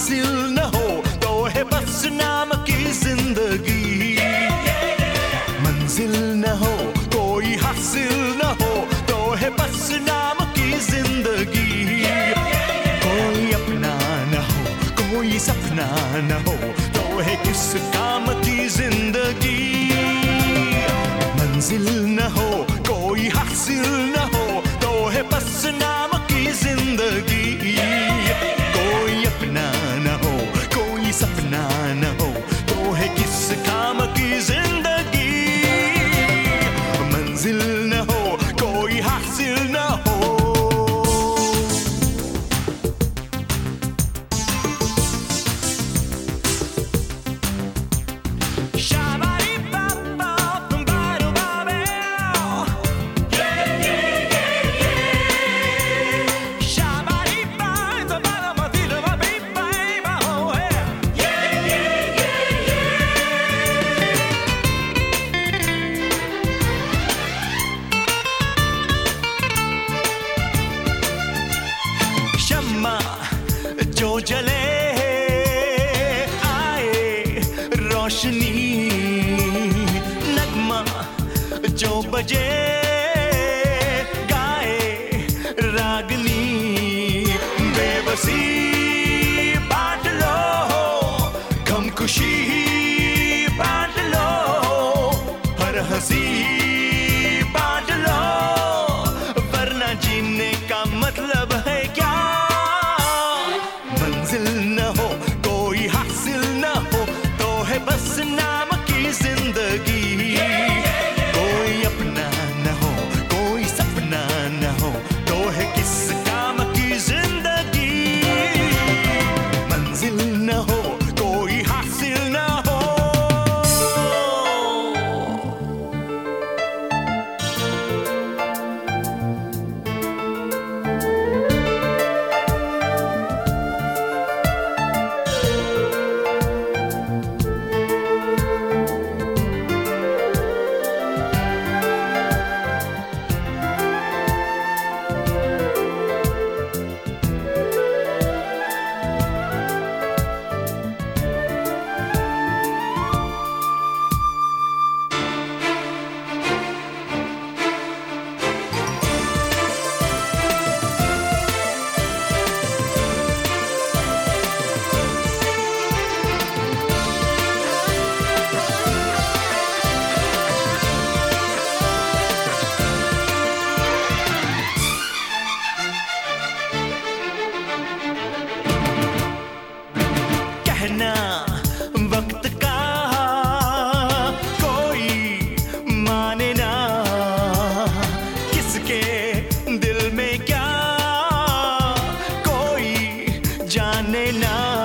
हासिल न हो तो है बस नाम की जिंदगी। मंजिल न हो कोई हासिल न हो तो है बस नाम की जिंदगी। कोई अपना न हो कोई सपना न हो तो है किस काम की जिंदगी। मंजिल न हो कोई हासिल न हो तो है बस नाम की जिंदगी। कोई अपना न हो कोई सपना न हो तो है किस काम की जिंदगी। मंजिल न हो कोई हासिल न हो। जो जले आए रोशनी नगमा जो बजे गाए रागनी। बेबसी बांट लो गम खुशी बांट लो हर हंसी बांट लो वरना जीने का मतलब है क्या। मंजिल न हो कोई हासिल न हो तो है बस नाम की जिंदगी। कोई अपना न हो कोई सपना न हो तो है किस काम की जिंदगी। मंजिल न हो कोई हासिल न हो। वक्त का कोई माने ना किसके दिल में क्या कोई जाने ना।